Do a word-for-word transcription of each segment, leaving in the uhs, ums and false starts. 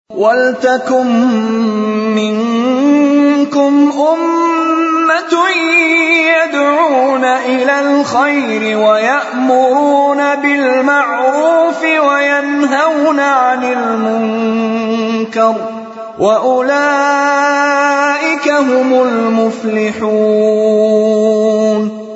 وَلْتَكُن مِّنكُمْ أُمَّةٌ يَدْعُونَ إِلَى الْخَيْرِ وَيَأْمُرُونَ بِالْمَعْرُوفِ وَيَنْهَوْنَ عَنِ الْمُنكَرِ وَأُولَئِكَ هُمُ الْمُفْلِحُونَ.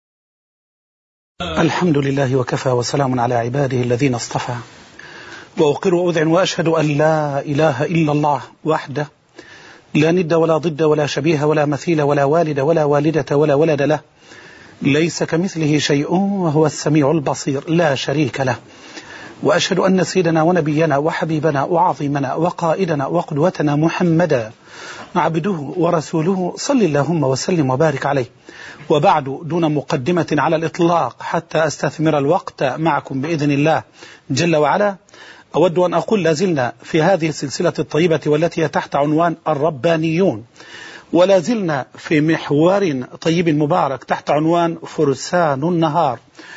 الحمد لله وكفى وسلام على عباده الذين اصطفى، وأقر وأذعن وأشهد أن لا إله إلا الله وحده لا ند ولا ضد ولا شبيه ولا مثيل ولا والد ولا والدة ولا ولد له، ليس كمثله شيء وهو السميع البصير لا شريك له. وأشهد أن سيدنا ونبينا وحبيبنا وعظيمنا وقائدنا وقدوتنا محمدا عبده ورسوله صلى اللهم وسلم وبارك عليه. وبعد، دون مقدمة على الإطلاق حتى أستثمر الوقت معكم بإذن الله جل وعلا، أود أن أقول لازلنا في هذه السلسلة الطيبة والتي تحت عنوان الربانيون، ولازلنا في محور طيب مبارك تحت عنوان فرسان النهار.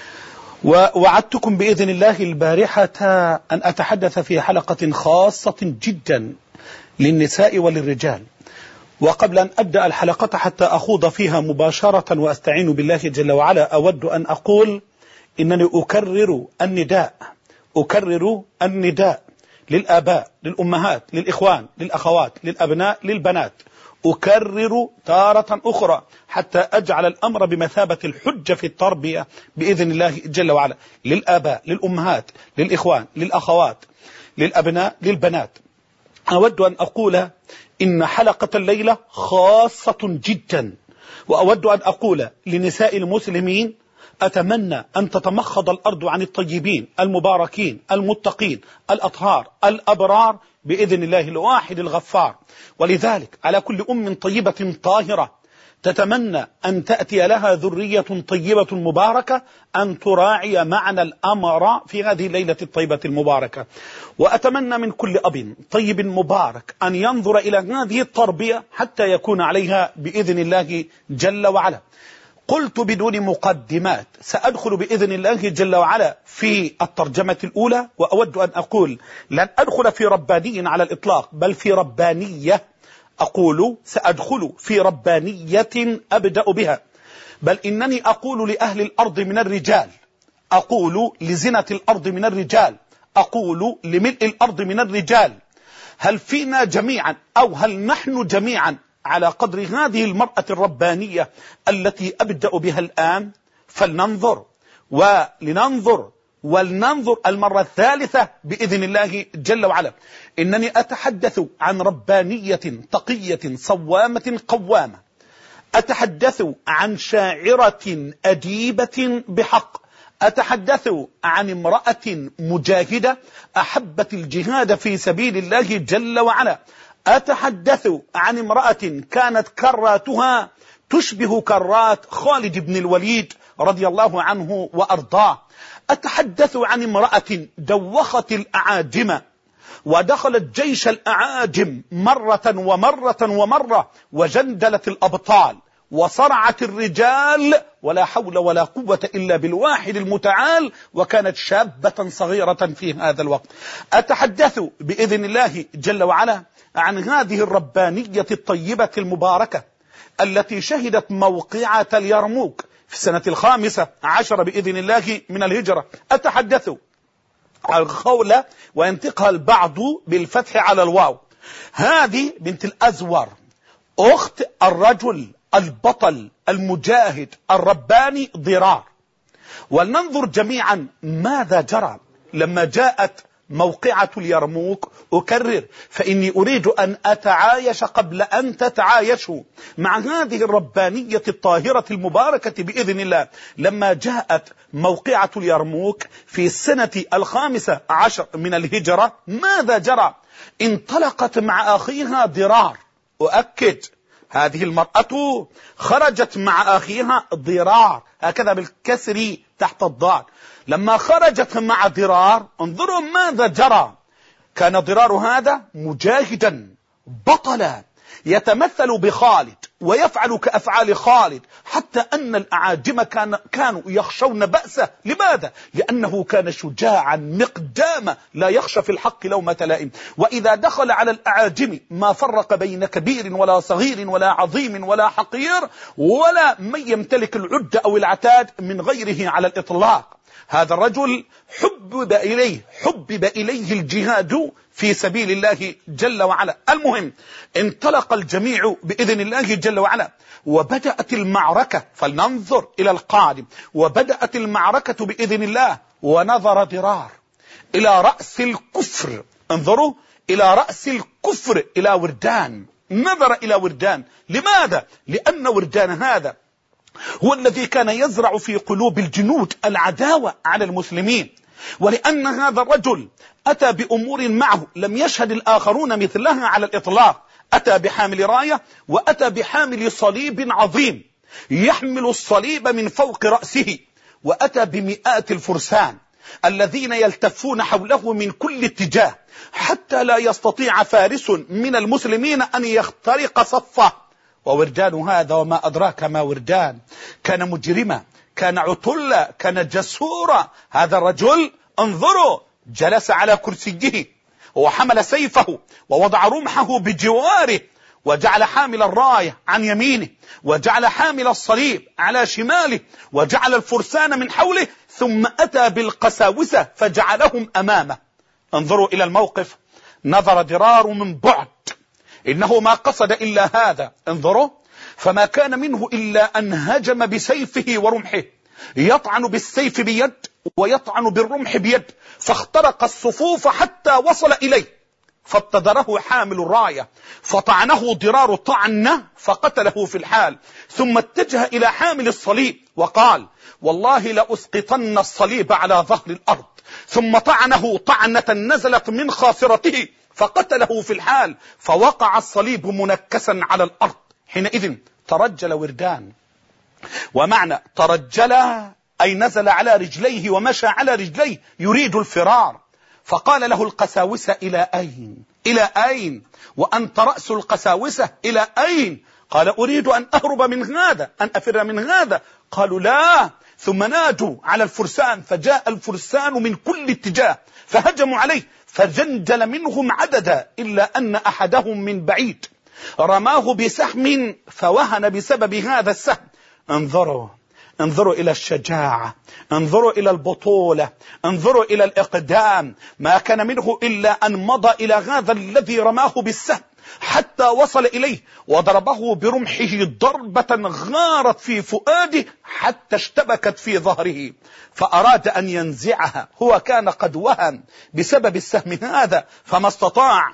ووعدتكم بإذن الله البارحة أن أتحدث في حلقة خاصة جدا للنساء وللرجال. وقبل أن أبدأ الحلقة حتى أخوض فيها مباشرة وأستعين بالله جل وعلا، أود أن أقول إنني أكرر النداء أكرر النداء للآباء، للأمهات، للإخوان، للأخوات، للأبناء، للبنات، أكرر تارة أخرى حتى أجعل الأمر بمثابة الحجة في التربية بإذن الله جل وعلا، للآباء، للأمهات، للإخوان، للأخوات، للأبناء، للبنات. أود أن أقول إن حلقة الليلة خاصة جدا، وأود أن أقول لنساء المسلمين: أتمنى أن تتمخض الأرض عن الطيبين المباركين المتقين الأطهار الأبرار بإذن الله الواحد الغفار. ولذلك على كل أم طيبة طاهرة تتمنى أن تأتي لها ذرية طيبة مباركة أن تراعي معنى الأمر في هذه الليلة الطيبة المباركة. وأتمنى من كل أب طيب مبارك أن ينظر إلى هذه التربية حتى يكون عليها بإذن الله جل وعلا. قلت بدون مقدمات سأدخل بإذن الله جل وعلا في الترجمة الأولى، وأود أن أقول لن أدخل في رباني على الإطلاق، بل في ربانية. أقول سأدخل في ربانية أبدأ بها، بل إنني أقول لأهل الأرض من الرجال، أقول لزنة الأرض من الرجال، أقول لملء الأرض من الرجال: هل فينا جميعا أو هل نحن جميعا على قدر هذه المرأة الربانية التي أبدأ بها الآن؟ فلننظر ولننظر ولننظر المرة الثالثة بإذن الله جل وعلا. إنني أتحدث عن ربانية تقية صوامة قوامة، أتحدث عن شاعرة أديبة بحق، أتحدث عن امرأة مجاهدة أحبت الجهاد في سبيل الله جل وعلا، أتحدث عن امرأة كانت كراتها تشبه كرات خالد بن الوليد رضي الله عنه وأرضاه، أتحدث عن امرأة دوخت الأعاجم ودخلت جيش الأعاجم مرة ومرة ومرة وجندلت الأبطال وصرعت الرجال ولا حول ولا قوة إلا بالواحد المتعال، وكانت شابة صغيرة في هذا الوقت. أتحدث بإذن الله جل وعلا عن هذه الربانية الطيبة المباركة التي شهدت موقعة اليرموك في السنة الخامسة عشر بإذن الله من الهجرة. أتحدث عن خولة، وينطقها البعض بالفتح على الواو. هذه بنت الأزور أخت الرجل البطل المجاهد الرباني ضرار. ولننظر جميعا ماذا جرى لما جاءت موقعة اليرموك. أكرر فإني أريد أن أتعايش قبل أن تتعايشوا مع هذه الربانية الطاهرة المباركة بإذن الله. لما جاءت موقعة اليرموك في السنة الخامسة عشر من الهجرة ماذا جرى؟ انطلقت مع أخيها ضرار. أؤكد هذه المرأة خرجت مع أخيها ضرار، هكذا بالكسر تحت الضاد. لما خرجت مع ضرار انظروا ماذا جرى. كان ضرار هذا مجاهدا بطلا يتمثل بخالد ويفعل كأفعال خالد، حتى أن الأعاجم كان كانوا يخشون بأسه. لماذا؟ لأنه كان شجاعا مقداما لا يخشى في الحق لومة لائم، وإذا دخل على الأعاجم ما فرق بين كبير ولا صغير ولا عظيم ولا حقير ولا من يمتلك العد أو العتاد من غيره على الإطلاق. هذا الرجل حبب إليه حبب إليه الجهاد في سبيل الله جل وعلا. المهم انطلق الجميع بإذن الله جل وعلا، وبدأت المعركة. فلننظر إلى القادم. وبدأت المعركة بإذن الله، ونظر ضرار إلى رأس الكفر. انظروا إلى رأس الكفر، إلى وردان. نظر إلى وردان. لماذا؟ لأن وردان هذا هو الذي كان يزرع في قلوب الجنود العداوة على المسلمين، ولأن هذا الرجل أتى بأمور معه لم يشهد الآخرون مثلها على الإطلاق. أتى بحامل راية، وأتى بحامل صليب عظيم يحمل الصليب من فوق رأسه، وأتى بمئات الفرسان الذين يلتفون حوله من كل اتجاه حتى لا يستطيع فارس من المسلمين أن يخترق صفه. ووردان هذا وما أدراك ما وردان، كان مجرما، كان عتلا، كان جسورا. هذا الرجل انظروا جلس على كرسيه وحمل سيفه ووضع رمحه بجواره، وجعل حامل الراية عن يمينه، وجعل حامل الصليب على شماله، وجعل الفرسان من حوله، ثم أتى بالقساوسة فجعلهم أمامه. انظروا إلى الموقف. نظر ضرار من بعد، إنه ما قصد إلا هذا. انظروا، فما كان منه إلا أن هجم بسيفه ورمحه، يطعن بالسيف بيد ويطعن بالرمح بيد، فاخترق الصفوف حتى وصل إليه، فابتدره حامل الراية فطعنه ضرار طعنه فقتله في الحال، ثم اتجه إلى حامل الصليب وقال: والله لأسقطن الصليب على ظهر الأرض، ثم طعنه طعنة نزلت من خاصرته فقتله في الحال، فوقع الصليب منكسا على الأرض. حينئذ ترجل وردان، ومعنى ترجل أي نزل على رجليه ومشى على رجليه يريد الفرار. فقال له القساوسة: إلى أين؟ إلى أين؟ وأنت رأس القساوسة، إلى أين؟ قال: أريد أن أهرب من هذا، أن أفر من هذا. قالوا: لا. ثم نادوا على الفرسان، فجاء الفرسان من كل اتجاه فهجموا عليه، فجندل منهم عددا، إلا أن أحدهم من بعيد رماه بسهم فوهن بسبب هذا السهم. انظروا انظروا إلى الشجاعة، انظروا إلى البطولة، انظروا إلى الإقدام. ما كان منه إلا أن مضى إلى هذا الذي رماه بالسهم حتى وصل إليه وضربه برمحه ضربة غارت في فؤاده حتى اشتبكت في ظهره، فأراد أن ينزعها. هو كان قد وهن بسبب السهم هذا فما استطاع،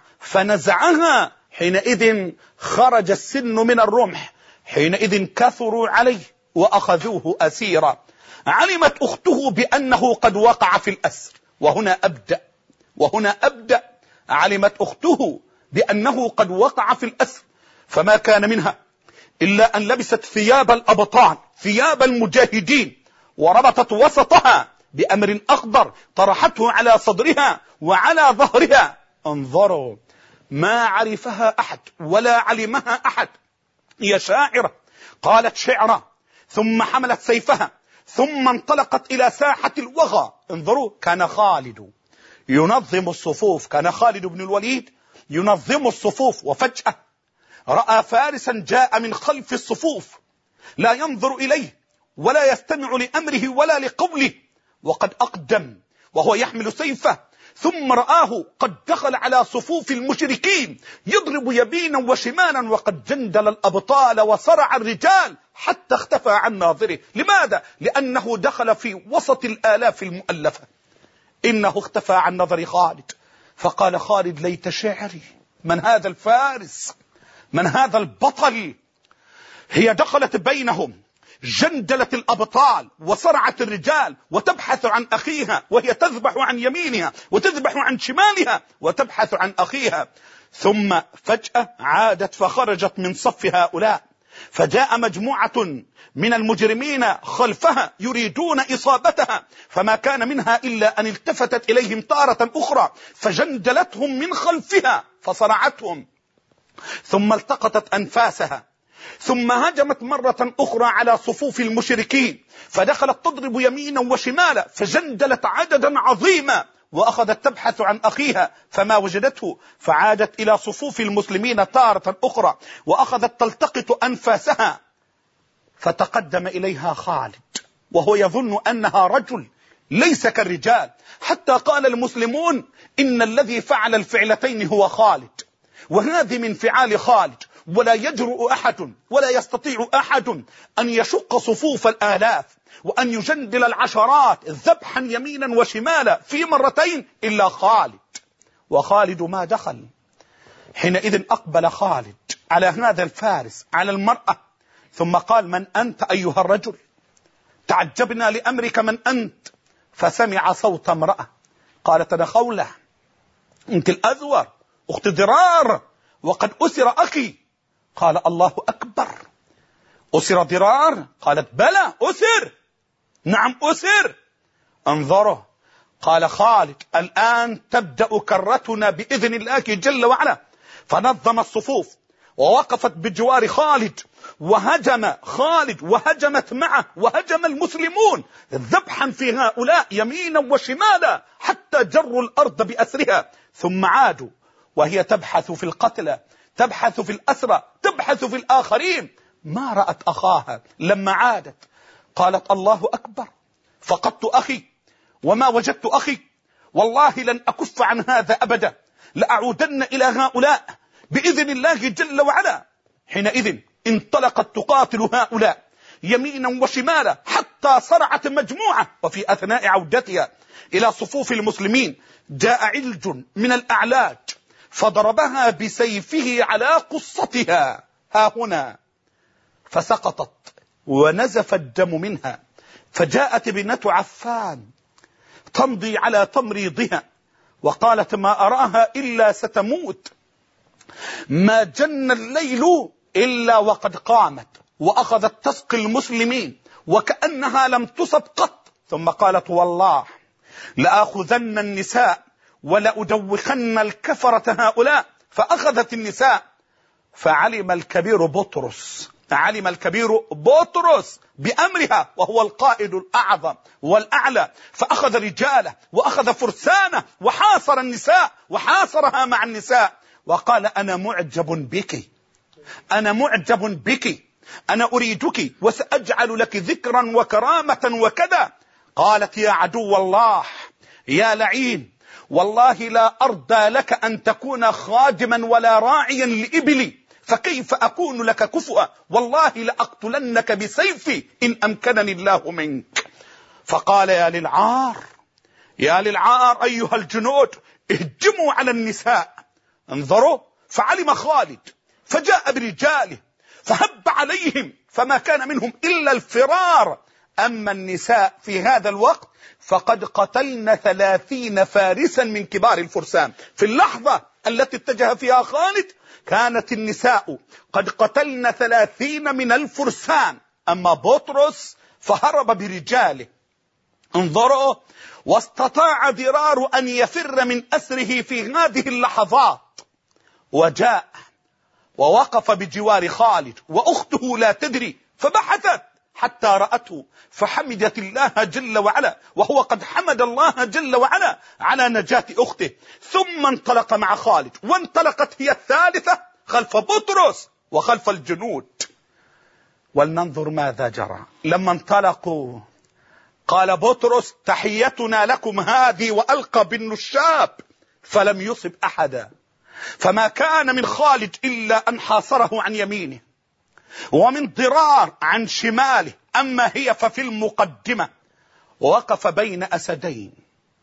فنزعها. حينئذ خرج السن من الرمح، حينئذ كثروا عليه وأخذوه أسيرا. علمت أخته بأنه قد وقع في الأسر، وهنا أبدأ وهنا أبدأ علمت أخته بأنه قد وقع في الأسر، فما كان منها إلا أن لبست ثياب الأبطال، ثياب المجاهدين، وربطت وسطها بأمر أخضر طرحته على صدرها وعلى ظهرها. انظروا، ما عرفها أحد ولا علمها أحد. هي شاعرة، قالت شعرا، ثم حملت سيفها، ثم انطلقت إلى ساحة الوغى. انظروا، كان خالد ينظم الصفوف، كان خالد بن الوليد ينظم الصفوف، وفجأة رأى فارسا جاء من خلف الصفوف لا ينظر إليه ولا يستمع لأمره ولا لقوله، وقد أقدم وهو يحمل سيفه، ثم رآه قد دخل على صفوف المشركين يضرب يمينا وشمالا، وقد جندل الأبطال وصرع الرجال حتى اختفى عن ناظره. لماذا؟ لأنه دخل في وسط الآلاف المؤلفة. إنه اختفى عن نظر خالد، فقال خالد: ليت شعري، من هذا الفارس؟ من هذا البطل؟ هي دخلت بينهم، جندلت الأبطال وصرعت الرجال، وتبحث عن أخيها، وهي تذبح عن يمينها وتذبح عن شمالها وتبحث عن أخيها. ثم فجأة عادت فخرجت من صف هؤلاء، فجاء مجموعة من المجرمين خلفها يريدون إصابتها، فما كان منها إلا أن التفتت إليهم تارة أخرى فجندلتهم من خلفها فصرعتهم. ثم التقطت أنفاسها، ثم هجمت مرة أخرى على صفوف المشركين، فدخلت تضرب يمينا وشمالا، فجندلت عددا عظيما، وأخذت تبحث عن أخيها فما وجدته، فعادت إلى صفوف المسلمين تارة أخرى وأخذت تلتقط أنفاسها. فتقدم إليها خالد وهو يظن أنها رجل ليس كالرجال، حتى قال المسلمون إن الذي فعل الفعلتين هو خالد، وهذه من فعال خالد، ولا يجرؤ أحد ولا يستطيع أحد أن يشق صفوف الآلاف وأن يجندل العشرات ذبحا يمينا وشمالا في مرتين إلا خالد. وخالد ما دخل. حينئذ أقبل خالد على هذا الفارس على المرأة، ثم قال: من أنت أيها الرجل؟ تعجبنا لأمرك، من أنت؟ فسمع صوت امرأة قالت: أنا خولة أنت الأزور أخت ضرار، وقد أسر أخي. قال: الله أكبر، أسر ضرار؟ قالت: بلى أسر، نعم أسر. انظروا، قال خالد: الآن تبدأ كرتنا بإذن الله جل وعلا. فنظم الصفوف ووقفت بجوار خالد، وهجم خالد وهجمت معه وهجم المسلمون ذبحا في هؤلاء يمينا وشمالا حتى جروا الأرض بأسرها، ثم عادوا وهي تبحث في القتلى، تبحث في الأسرى، تبحث في الآخرين. ما رأت أخاها لما عادت، قالت: الله أكبر، فقدت أخي وما وجدت أخي، والله لن أكف عن هذا أبدا، لأعودن إلى هؤلاء بإذن الله جل وعلا. حينئذ انطلقت تقاتل هؤلاء يمينا وشمالا حتى صرعت مجموعة، وفي أثناء عودتها إلى صفوف المسلمين جاء علج من الأعلاج فضربها بسيفه على قصتها ها هنا، فسقطت ونزف الدم منها. فجاءت ابنة عفان تمضي على تمريضها وقالت: ما أراها إلا ستموت، ما جن الليل إلا وقد قامت، وأخذت تسقي المسلمين وكأنها لم تصب قط. ثم قالت: والله لأخذن النساء ولأدوخن الكفرة هؤلاء. فأخذت النساء، فعلم الكبير بطرس، علم الكبير بطرس بأمرها وهو القائد الأعظم والأعلى، فأخذ رجاله وأخذ فرسانه وحاصر النساء وحاصرها مع النساء، وقال: أنا معجب بك، أنا معجب بك، أنا أريدك وسأجعل لك ذكرا وكرامة وكذا. قالت: يا عدو الله، يا لعين، والله لا أرضى لك أن تكون خادما ولا راعيا لإبلي، فكيف أكون لك كفؤا؟ والله لأقتلنك بسيفي إن أمكنني الله منك. فقال: يا للعار، يا للعار أيها الجنود، اهجموا على النساء. انظروا، فعلم خالد فجاء برجاله فهب عليهم، فما كان منهم إلا الفرار. أما النساء في هذا الوقت فقد قتلن ثلاثين فارسا من كبار الفرسان. في اللحظة التي اتجه فيها خالد كانت النساء قد قتلن ثلاثين من الفرسان. أما بطرس فهرب برجاله. انظروا، واستطاع ضرار أن يفر من أسره في هذه اللحظات، وجاء ووقف بجوار خالد وأخته لا تدري، فبحثت حتى رأته فحمدت الله جل وعلا، وهو قد حمد الله جل وعلا على نجاة أخته. ثم انطلق مع خالد، وانطلقت هي الثالثة خلف بطرس وخلف الجنود. ولننظر ماذا جرى. لما انطلقوا قال بطرس: تحيتنا لكم هذه، وألقى بالنشاب فلم يصب أحدا. فما كان من خالد إلا أن حاصره عن يمينه ومن ضرار عن شماله، أما هي ففي المقدمة، ووقف بين أسدين.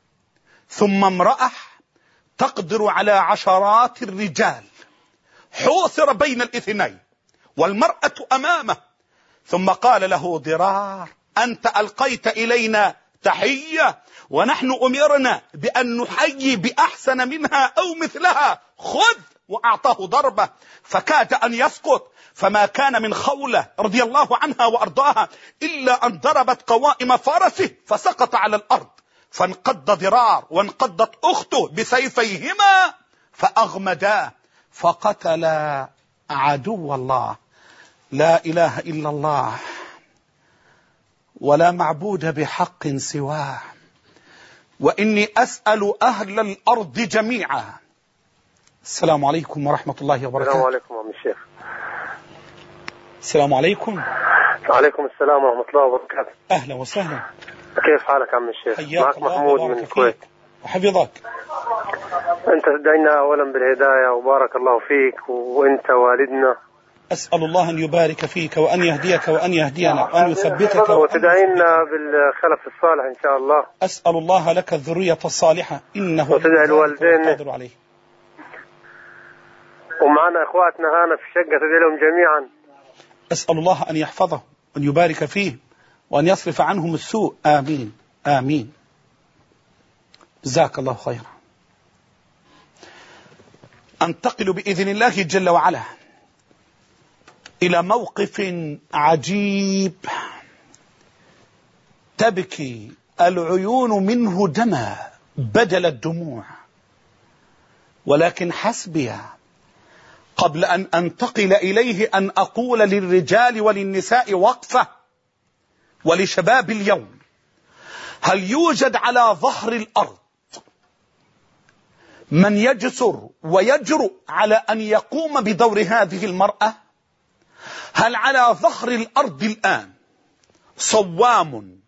ثم امرأة تقدر على عشرات الرجال حوصر بين الاثنين والمرأة أمامه. ثم قال له ضرار: أنت ألقيت إلينا تحية ونحن أمرنا بأن نحيي بأحسن منها أو مثلها، خذ. وأعطاه ضربة فكاد أن يسقط، فما كان من خولة رضي الله عنها وأرضاها إلا أن ضربت قوائم فرسه فسقط على الأرض. فانقض ضرار وانقضت أخته بسيفيهما فأغمداه، فقتل عدو الله. لا إله إلا الله ولا معبود بحق سواه، وإني أسأل أهل الأرض جميعا. السلام عليكم ورحمة الله وبركاته. السلام عليكم عم الشيخ. السلام عليكم. وعليكم السلام ورحمة الله وبركاته. أهلا وسهلا. كيف حالك عم الشيخ؟ معك محمود من الكويت. وحفظك. أنت تدعينا أولا بالهداية وبارك الله فيك وأنت والدنا. أسأل الله أن يبارك فيك وأن يهديك وأن يهدينا وأن يثبتك وتدعينا بالخلف الصالح إن شاء الله. أسأل الله لك الذرية الصالحة إنه وتدعي الوالدين قادر عليه. ومعنا إخواتنا هنا في الشقة تدعي لهم جميعا. أسأل الله أن يحفظه وأن يبارك فيه وأن يصرف عنهم السوء. آمين آمين. جزاك الله خيرا. أنتقل بإذن الله جل وعلا إلى موقف عجيب تبكي العيون منه دما بدل الدموع، ولكن حسبي قبل أن أنتقل إليه أن أقول للرجال وللنساء وقفة، ولشباب اليوم: هل يوجد على ظهر الأرض من يجسر ويجرؤ على أن يقوم بدور هذه المرأة؟ هل على ظهر الأرض الآن صوام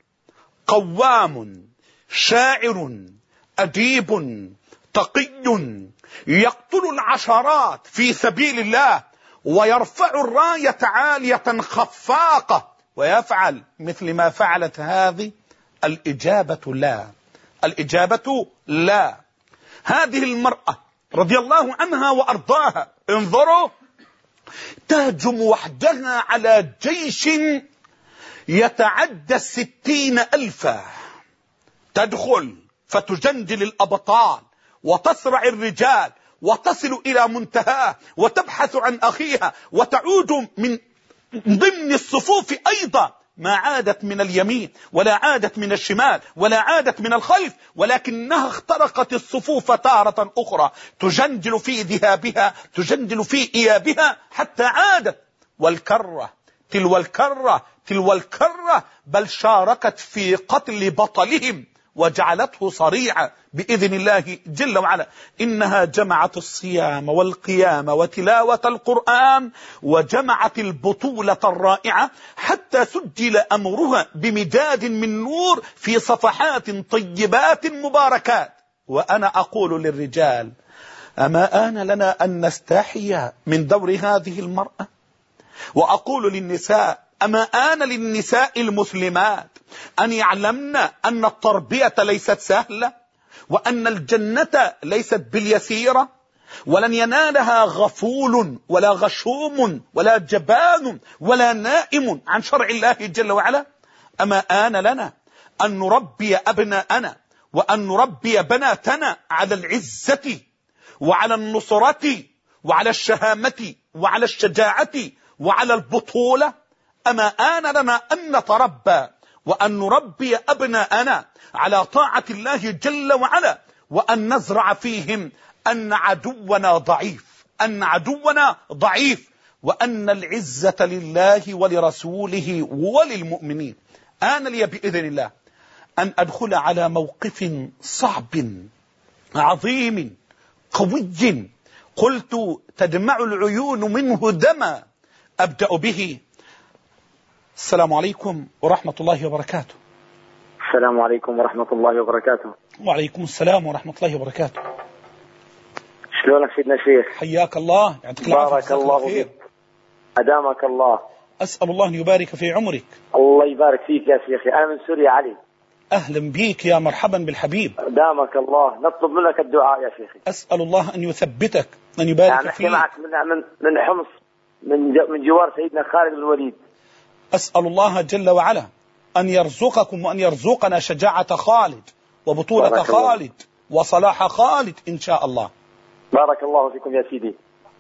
قوام شاعر أديب تقي يقتل العشرات في سبيل الله ويرفع الراية عالية خفاقة ويفعل مثل ما فعلت هذه؟ الإجابة لا. الإجابة لا. هذه المرأة رضي الله عنها وأرضاها، انظروا، تهجم وحدها على جيش يتعدى الستين ألفا، تدخل فتجندل الأبطال وتصرع الرجال وتصل إلى منتهاه وتبحث عن أخيها وتعود من ضمن الصفوف أيضا، ما عادت من اليمين ولا عادت من الشمال ولا عادت من الخلف، ولكنها اخترقت الصفوف تارة أخرى، تجندل في ذهابها تجندل في إيابها حتى عادت، والكرة تلو الكرة تلو الكرة، بل شاركت في قتل بطلهم وجعلته صريعا بإذن الله جل وعلا. إنها جمعت الصيام والقيام وتلاوة القرآن وجمعت البطولة الرائعة حتى سجل أمرها بمداد من نور في صفحات طيبات مباركات. وأنا أقول للرجال: أما آن لنا أن نستحي من دور هذه المرأة؟ وأقول للنساء: أما آن للنساء المسلمات أن يعلمن أن التربية ليست سهلة، وأن الجنة ليست باليسيرة، ولن ينالها غفول ولا غشوم ولا جبان ولا نائم عن شرع الله جل وعلا؟ أما آن لنا أن نربي أبناءنا وأن نربي بناتنا على العزة وعلى النصرة وعلى الشهامة وعلى الشجاعة وعلى البطولة؟ أما آن لنا أن نتربى وأن نربي أبناءنا على طاعة الله جل وعلا، وأن نزرع فيهم أن عدونا ضعيف أن عدونا ضعيف وأن العزة لله ولرسوله وللمؤمنين. آن لي بإذن الله أن أدخل على موقف صعب عظيم قوي قلت تدمع العيون منه دما، أبدأ به. السلام عليكم ورحمة الله وبركاته. السلام عليكم ورحمة الله وبركاته. وعليكم السلام ورحمة الله وبركاته. شلونك سيدنا الشيخ؟ حياك الله، يعطيك العافية. بارك الله فيك، أدامك الله. أسأل الله أن يبارك في عمرك. الله يبارك فيك يا شيخي. أنا من سوريا علي. أهلا بيك يا مرحبا بالحبيب. أدامك الله. نطلب منك الدعاء يا شيخي. أسأل الله أن يثبتك، أن يبارك يعني فيك. معك من من من حمص، من من جوار سيدنا خالد بن الوليد. أسأل الله جل وعلا أن يرزقكم وأن يرزقنا شجاعة خالد وبطولة خالد وصلاح خالد إن شاء الله. بارك الله فيكم يا سيدي.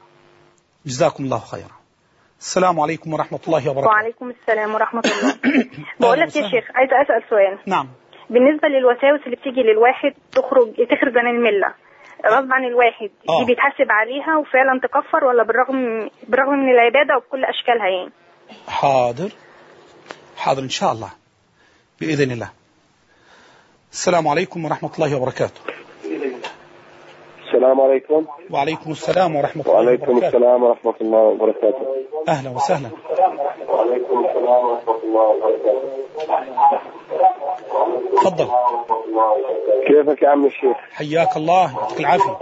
جزاكم الله خيرا. السلام عليكم ورحمة الله وبركاته. وعليكم السلام ورحمة الله. بقول لك يا شيخ، عايزة أسأل سؤال. نعم. بالنسبة للوساوس اللي بتيجي للواحد تخرج تخرج عن الملة، غصب عن الواحد آه. دي بيتحاسب عليها وفعلا تكفر، ولا بالرغم بالرغم من العبادة وبكل أشكالها يعني؟ حاضر حاضر إن شاء الله بإذن الله. السلام عليكم ورحمة الله وبركاته. السلام عليكم. وعليكم السلام ورحمة الله وعليكم وبركاته. السلام ورحمة الله وبركاته. أهلا وسهلا. وعليكم السلام ورحمة الله وبركاته. تفضل. كيفك يا عم الشيخ؟ حياك الله يعطيك العافية.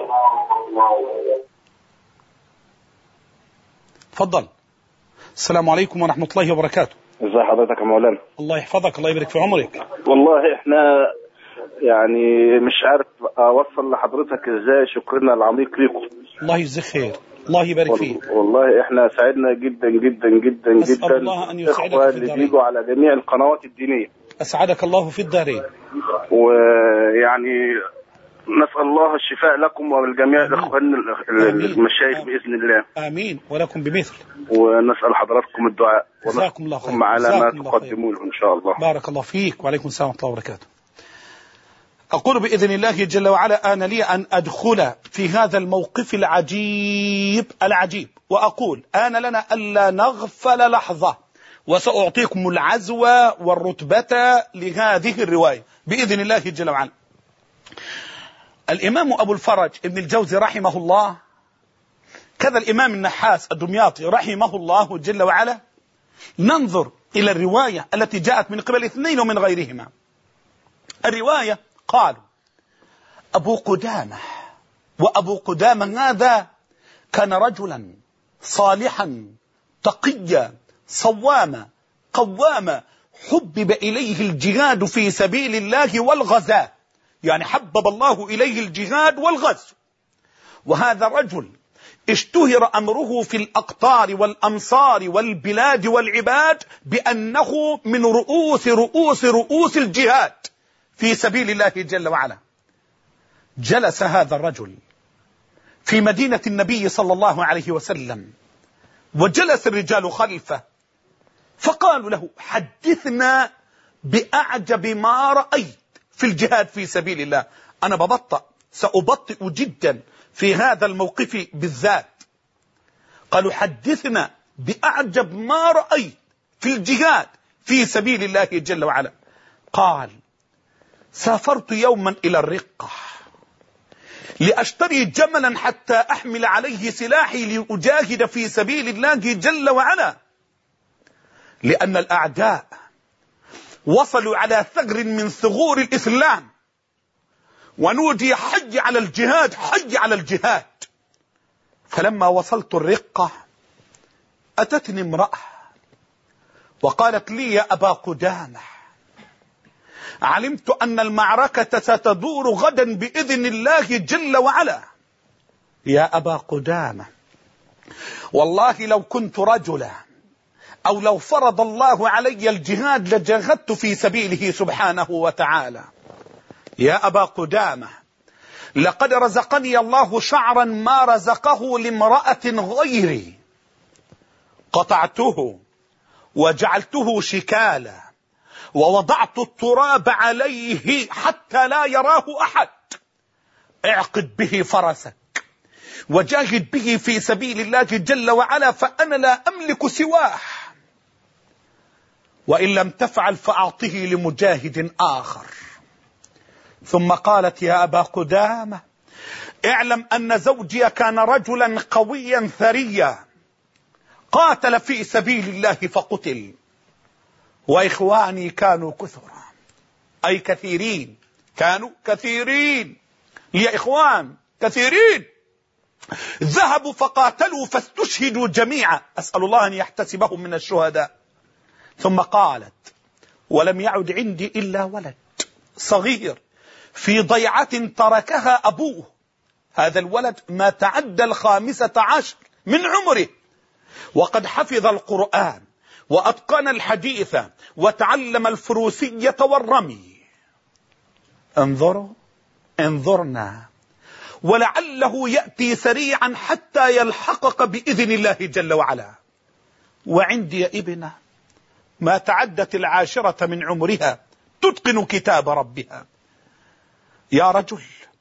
تفضل. السلام عليكم ورحمة الله وبركاته. ازي حضرتك يا مولانا؟ الله يحفظك، الله يبارك في عمرك. والله احنا يعني مش عارف اوصل لحضرتك ازاي شكرنا العميق لكم. الله يجزيك خير، الله يبارك فيك. والله احنا سعدنا جدا جدا جدا أسأل جدا الله أن يسعدك الإخوة في اللي الدارين. بيجوا على جميع القنوات الدينية. أسعدك الله في الدارين. ويعني نسأل الله الشفاء لكم ولجميع الإخوان المشايخ بإذن الله. آمين ولكم بمثل. ونسأل حضراتكم الدعاء جزاكم الله خير. ونسألكم على ما جزاكم الله خير. تقدمون إن شاء الله. بارك الله فيك وعليكم السلام ورحمة الله وبركاته. أقول بإذن الله جل وعلا آن لي أن أدخل في هذا الموقف العجيب العجيب، وأقول آن لنا ألا نغفل لحظة، وسأعطيكم العزو والرتبة لهذه الرواية بإذن الله جل وعلا. الإمام أبو الفرج ابن الجوزي رحمه الله، كذا الإمام النحاس الدمياطي رحمه الله جل وعلا، ننظر إلى الرواية التي جاءت من قبل اثنين ومن غيرهما. الرواية قالوا أبو قدامة، وأبو قدامة هذا كان رجلا صالحا تقيا صواما قواما، حبب إليه الجهاد في سبيل الله والغزاء، يعني حبب الله إليه الجهاد والغزو. وهذا رجل اشتهر أمره في الأقطار والأمصار والبلاد والعباد بأنه من رؤوس رؤوس رؤوس الجهاد في سبيل الله جل وعلا. جلس هذا الرجل في مدينة النبي صلى الله عليه وسلم، وجلس الرجال خلفه، فقالوا له حدثنا بأعجب ما رأيت في الجهاد في سبيل الله. أنا ببطأ، سأبطئ جدا في هذا الموقف بالذات. قالوا حدثنا بأعجب ما رأيت في الجهاد في سبيل الله جل وعلا. قال سافرت يوما إلى الرقة لأشتري جملا حتى أحمل عليه سلاحي لأجاهد في سبيل الله جل وعلا، لأن الأعداء وصلوا على ثغر من ثغور الإسلام، ونودي حي على الجهاد حي على الجهاد. فلما وصلت الرقة أتتني امرأة وقالت لي يا أبا قدامة، علمت أن المعركة ستدور غدا بإذن الله جل وعلا. يا أبا قدامة، والله لو كنت رجلا أو لو فرض الله علي الجهاد لجاهدت في سبيله سبحانه وتعالى. يا أبا قدامة، لقد رزقني الله شعرا ما رزقه لامرأة غيري، قطعته وجعلته شكالا ووضعت التراب عليه حتى لا يراه أحد. اعقد به فرسك وجاهد به في سبيل الله جل وعلا، فأنا لا أملك سواه، وإن لم تفعل فأعطه لمجاهد آخر. ثم قالت يا أبا قدامة، اعلم أن زوجي كان رجلا قويا ثريا، قاتل في سبيل الله فقتل، وإخواني كانوا كثرا، أي كثيرين، كانوا كثيرين، لي إخوان كثيرين، ذهبوا فقاتلوا فاستشهدوا جميعا، أسأل الله أن يحتسبهم من الشهداء. ثم قالت ولم يعد عندي إلا ولد صغير في ضيعة تركها أبوه. هذا الولد ما تعدى الخامسة عشر من عمره، وقد حفظ القرآن وأتقن الحديث وتعلم الفروسية والرمي. انظروا انظرنا، ولعله يأتي سريعا حتى يلحقك بإذن الله جل وعلا. وعندي ابنة ما تعدت العاشرة من عمرها تتقن كتاب ربها. يا رجل،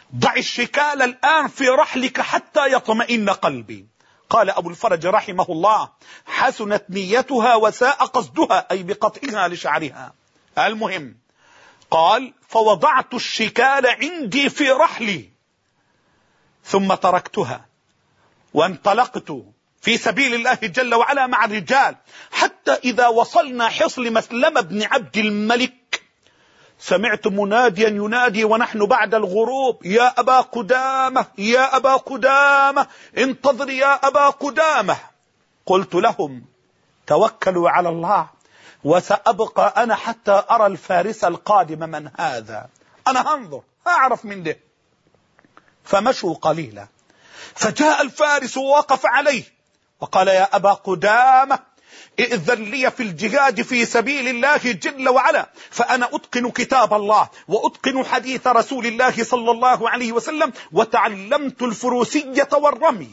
ضع الشكال الآن في رحلك حتى يطمئن قلبي. قال أبو الفرج رحمه الله: حسنت نيتها وساء قصدها، أي بقطعها لشعرها. المهم قال: فوضعت الشكال عندي في رحلي ثم تركتها وانطلقت في سبيل الله جل وعلا مع الرجال، حتى إذا وصلنا حصن مسلمة بن عبد الملك سمعت مناديا ينادي ونحن بعد الغروب: يا أبا قدامة، يا أبا قدامة، انتظر يا أبا قدامة. قلت لهم: توكلوا على الله وسأبقى أنا حتى أرى الفارس القادم من هذا، أنا هنظر أعرف من ده. فمشوا قليلا، فجاء الفارس ووقف عليه وقال: يا أبا قدامة، ائذن لي في الجهاد في سبيل الله جل وعلا، فأنا أتقن كتاب الله وأتقن حديث رسول الله صلى الله عليه وسلم، وتعلمت الفروسية والرمي.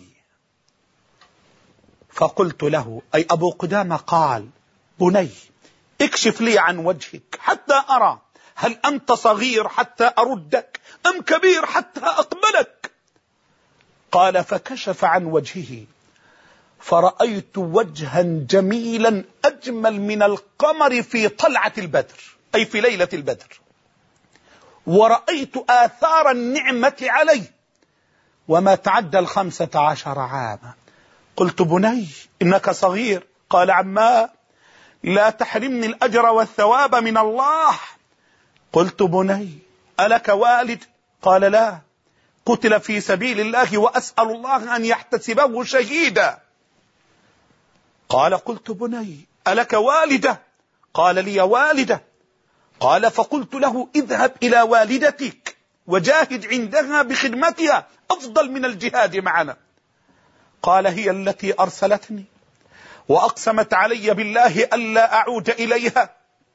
فقلت له، أي أبو قدامة، قال: بني، اكشف لي عن وجهك حتى أرى هل أنت صغير حتى أردك أم كبير حتى أقبلك. قال: فكشف عن وجهه فرأيت وجها جميلا أجمل من القمر في طلعة البدر، أي في ليلة البدر، ورأيت آثار النعمة عليه وما تعدى الخمسة عشر عاما. قلت: بني، إنك صغير. قال: عما لا تحرمني الأجر والثواب من الله. قلت: بني، ألك والد؟ قال: لا، قتل في سبيل الله وأسأل الله أن يحتسبه شهيدا. قال: قلت: بني، ألك والدة؟ قال: لي والدة. قال: فقلت له: اذهب إلى والدتك وجاهد عندها بخدمتها أفضل من الجهاد معنا. قال: هي التي أرسلتني وأقسمت علي بالله ألا أعود إليها.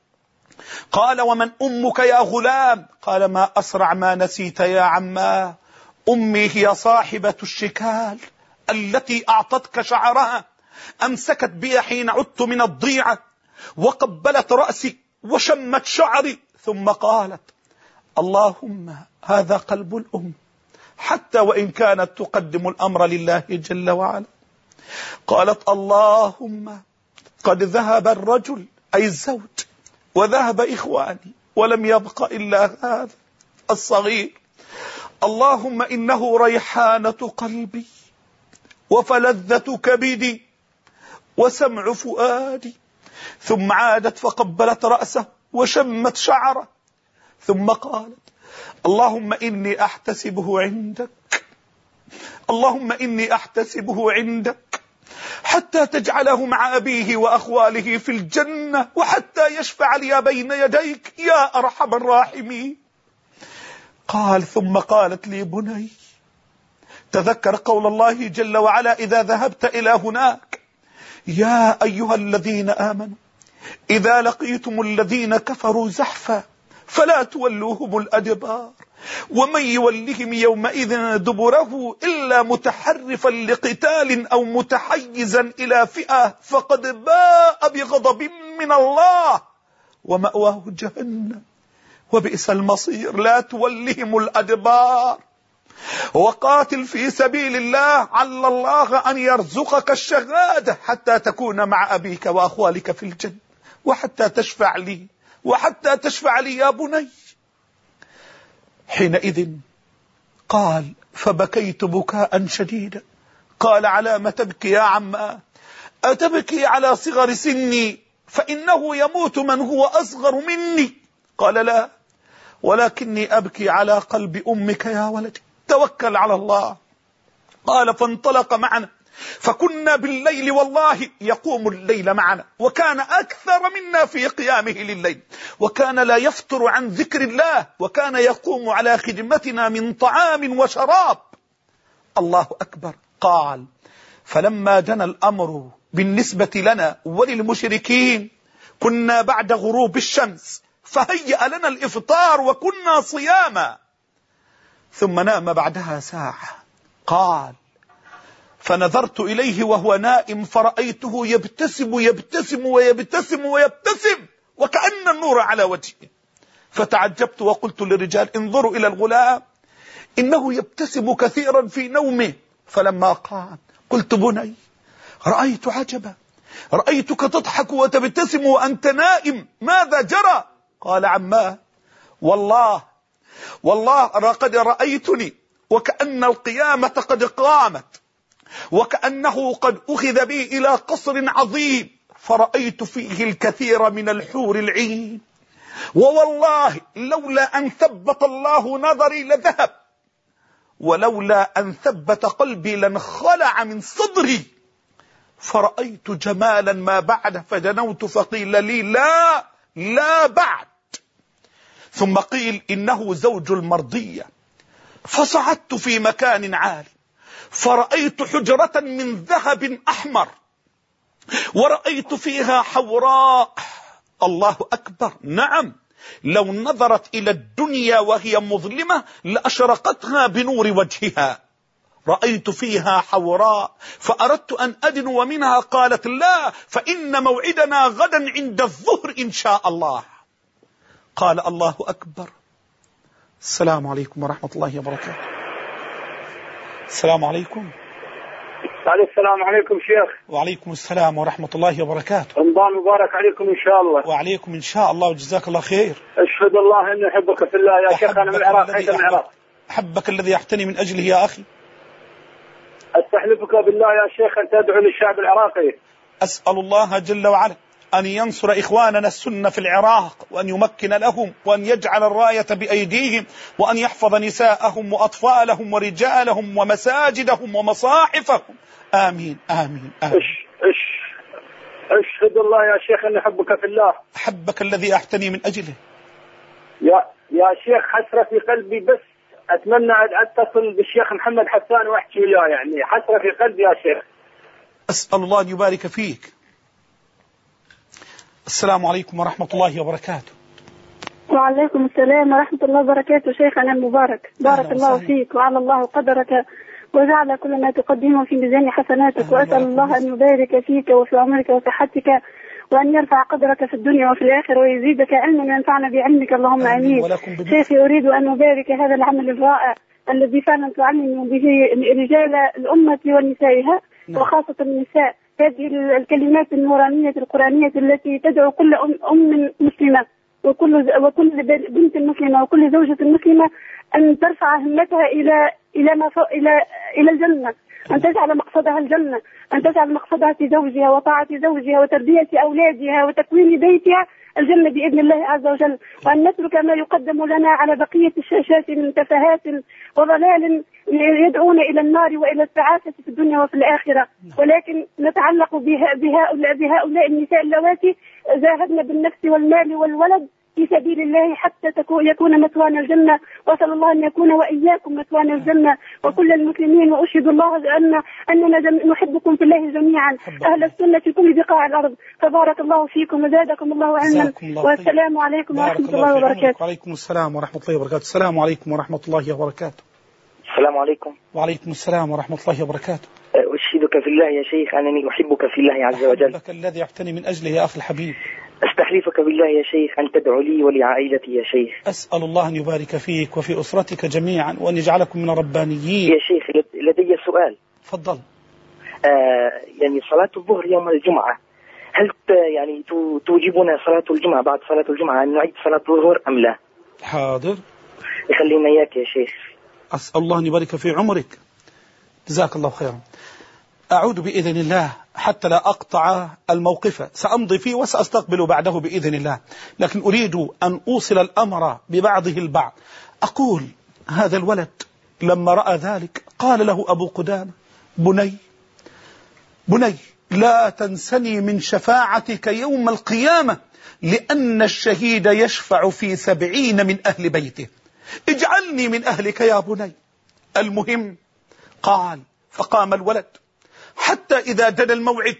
قال: ومن أمك يا غلام؟ قال: ما أسرع ما نسيت يا عما، أمي هي صاحبة الشكال التي أعطتك شعرها، أمسكت بي حين عدت من الضيعة وقبلت رأسي وشمت شعري، ثم قالت: اللهم هذا قلب الأم، حتى وإن كانت تقدم الأمر لله جل وعلا. قالت: اللهم قد ذهب الرجل، أي الزوج، وذهب إخواني، ولم يبق إلا هذا الصغير. اللهم إنه ريحانة قلبي وفلذة كبدي وسمع فؤادي. ثم عادت فقبلت رأسه وشمت شعره، ثم قالت: اللهم إني أحتسبه عندك، اللهم إني أحتسبه عندك حتى تجعله مع أبيه وأخواله في الجنة، وحتى يشفع لي بين يديك يا أرحم الراحمين. قال: ثم قالت لي: بني، تذكر قول الله جل وعلا: إذا ذهبت إلى هناك يا أيها الذين آمنوا إذا لقيتم الذين كفروا زحفا فلا تولوهم الأدبار، ومن يولهم يومئذ دبره إلا متحرفا لقتال أو متحيزا إلى فئة فقد باء بغضب من الله ومأواه جهنم وبئس المصير. لا تولهم الأدبار، وقاتل في سبيل الله عل الله أن يرزقك الشهادة حتى تكون مع أبيك وأخوالك في الجنة، وحتى تشفع لي وحتى تشفع لي يا بني. حينئذ قال: فبكيت بكاء شديدا. قال: على ما تبكي يا عما؟ أتبكي على صغر سني فإنه يموت من هو أصغر مني؟ قال: لا، ولكني أبكي على قلب أمك يا ولدي، توكل على الله. قال: فانطلق معنا، فكنا بالليل والله يقوم الليل معنا، وكان أكثر منا في قيامه لليل، وكان لا يفتر عن ذكر الله، وكان يقوم على خدمتنا من طعام وشراب. الله أكبر. قال: فلما جنى الأمر بالنسبة لنا وللمشركين كنا بعد غروب الشمس، فهيأ لنا الإفطار وكنا صياما، ثم نام بعدها ساعة. قال: فنظرت إليه وهو نائم فرأيته يبتسم يبتسم ويبتسم ويبتسم وكأن النور على وجهه، فتعجبت وقلت للرجال: انظروا إلى الغلام، إنه يبتسم كثيرا في نومه. فلما قام قلت بني رأيت عجبا، رأيتك تضحك وتبتسم وأنت نائم، ماذا جرى؟ قال عماه والله والله لقد رأيتني وكأن القيامة قد قامت، وكأنه قد أخذ بي إلى قصر عظيم، فرأيت فيه الكثير من الحور العين، ووالله لولا أن ثبت الله نظري لذهب، ولولا أن ثبت قلبي لانخلع من صدري. فرأيت جمالا ما بعد، فدنوت فقيل لي لا لا بعد. ثم قيل إنه زوج المرضية. فصعدت في مكان عالي فرأيت حجرة من ذهب أحمر، ورأيت فيها حوراء. الله أكبر، نعم، لو نظرت إلى الدنيا وهي مظلمة لأشرقتها بنور وجهها. رأيت فيها حوراء فأردت أن أدنو منها، قالت لا، فإن موعدنا غدا عند الظهر إن شاء الله. قال الله أكبر. السلام عليكم ورحمة الله وبركاته. السلام عليكم. السلام عليكم شيخ. وعليكم السلام ورحمة الله وبركاته. رمضان مبارك عليكم إن شاء الله. وعليكم إن شاء الله وجزاك الله خير. أشهد الله أني أحبك في الله يا شيخ. أنا من العراق. حيث من العراق. أحبك الذي يحتني من أجله يا أخي. أستحلفك بالله يا شيخ أن تدعو للشعب العراقي. أسأل الله جل وعلا أن ينصر إخواننا السنة في العراق، وأن يمكن لهم، وأن يجعل الراية بأيديهم، وأن يحفظ نساءهم وأطفالهم ورجالهم ومساجدهم ومصاحفهم. آمين آمين آمين. إش إش أشهد الله يا شيخ أن أحبك في الله. أحبك الذي أحتني من أجله. يا يا شيخ حسرة في قلبي، بس أتمنى أن أتصل بالشيخ محمد حسان وأحكي وياه، يعني حسرة في قلبي يا شيخ. أسأل الله أن يبارك فيك. السلام عليكم ورحمة الله وبركاته. وعليكم السلام ورحمة الله وبركاته. شيخنا المبارك، بارك الله فيك وعلى الله قدرك وجعل كل ما تقدمه في ميزان حسناتك، وأسأل الله أن يبارك فيك وفي عمرك وصحتك، وأن يرفع قدرك في الدنيا وفي الآخرة، ويزيدك علما ينفعنا بعلمك اللهم آمين. شيخي أريد أن أبارك هذا العمل الرائع الذي فعلا تعلم به رجال الأمة ونسائها، وخاصة النساء، هذه الكلمات النورانية القرآنية التي تدعو كل أم, أم مسلمة وكل وكل بنت مسلمة وكل زوجة مسلمة أن ترفع همتها إلى إلى ما إلى إلى الجنة، أن تجعل مقصدها الجنة، أن تجعل مقصدها في زوجها وطاعة زوجها وتربية أولادها وتكوين بيتها الجنة بإذن الله عز وجل، وأن نترك ما يقدم لنا على بقية الشاشات من تفاهات وضلال يدعون إلى النار وإلى التعاسة في الدنيا وفي الآخرة، ولكن نتعلق بها بهؤلاء, بهؤلاء النساء اللواتي جاهدن بالنفس والمال والولد في سبيل الله حتى يكون مثوانا الجنة، وأسأل الله أن يكون وإياكم مثوانا الجنة وكل المسلمين، وأشهد الله أن أننا نحبكم في الله جميعا أهل السنة في كل بقاع الأرض. فبارك الله فيكم وزادكم الله علما، والسلام عليكم ورحمة الله وبركاته. وعليكم السلام ورحمة الله وبركاته. السلام عليكم ورحمة الله وبركاته. السلام عليكم. وعليكم السلام ورحمة الله وبركاته. أشهدك في الله يا شيخ أنني أحبك في الله عز وجل. أحبك الذي يحتني من أجله يا أخي الحبيب. أستحلفك بالله يا شيخ أن تدعو لي ولعائلتي يا شيخ. أسأل الله أن يبارك فيك وفي أسرتك جميعا، وأن يجعلكم من الربانيين. يا شيخ لدي سؤال. تفضل. آه يعني صلاة الظهر يوم الجمعة، هل يعني توجبنا صلاة الجمعة بعد صلاة الجمعة أن نعيد صلاة الظهر أم لا؟ حاضر، يخلينا إياك يا شيخ. أسأل الله أن يبارك في عمرك، جزاك الله خيرا. أعود بإذن الله حتى لا أقطع الموقف، سأمضي فيه وسأستقبل بعده بإذن الله، لكن أريد أن أوصل الأمر ببعضه البعض. أقول هذا الولد لما رأى ذلك قال له أبو قدامة: بني بني لا تنسني من شفاعتك يوم القيامة، لأن الشهيد يشفع في سبعين من أهل بيته، اجعلني من أهلك يا بني. المهم قال فقام الولد حتى إذا دنا الموعد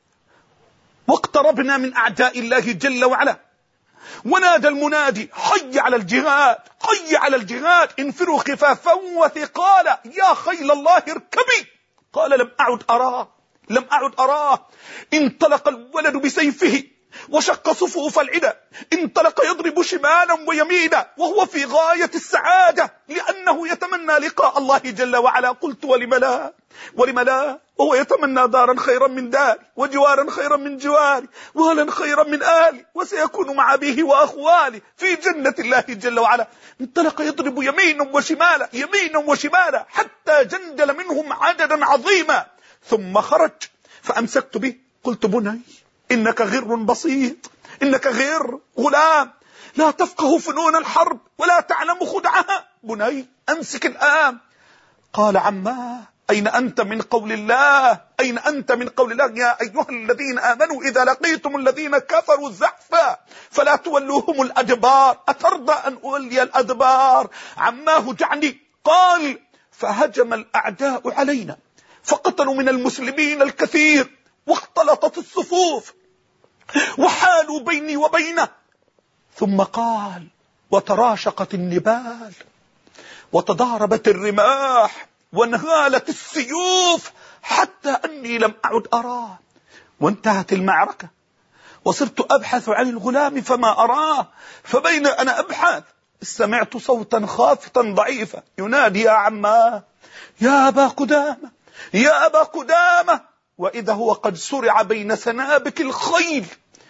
واقتربنا من أعداء الله جل وعلا، ونادى المنادي: حي على الجهاد، حي على الجهاد، انفروا خفافا وثقالا، يا خيل الله اركبي. قال: لم أعد أراه لم أعد أراه انطلق الولد بسيفه وشق صفوف العدا، انطلق يضرب شمالا ويمينا وهو في غاية السعادة لأنه يتمنى لقاء الله جل وعلا. قلت ولم لا ولم لا، وهو يتمنى دارا خيرا من داري، وجوارا خيرا من جواري، واهلا خيرا من آلي، وسيكون مع أبيه وأخوالي في جنة الله جل وعلا. انطلق يضرب يمينا وشمالا يمينا وشمالا حتى جندل منهم عددا عظيما، ثم خرج فأمسكت به. قلت بني إنك غر بسيط، إنك غير غلام لا تفقه فنون الحرب ولا تعلم خدعها، بني أمسك الآن. قال عما أين أنت من قول الله؟ أين أنت من قول الله يا أيها الذين آمنوا إذا لقيتم الذين كفروا زحفا فلا تولوهم الأدبار، أترضى أن أولي الأدبار؟ عماه جعني. قال فهجم الأعداء علينا فقتلوا من المسلمين الكثير، واختلطت الصفوف وحالوا بيني وبينه. ثم قال وتراشقت النبال وتضاربت الرماح وانهالت السيوف حتى أني لم أعد أراه، وانتهت المعركة وصرت أبحث عن الغلام فما أراه. فبين أنا أبحث سمعت صوتا خافتا ضعيفا ينادي يا عماه يا أبا قدامة يا أبا قدامة، وإذا هو قد سرع بين سنابك الخيل.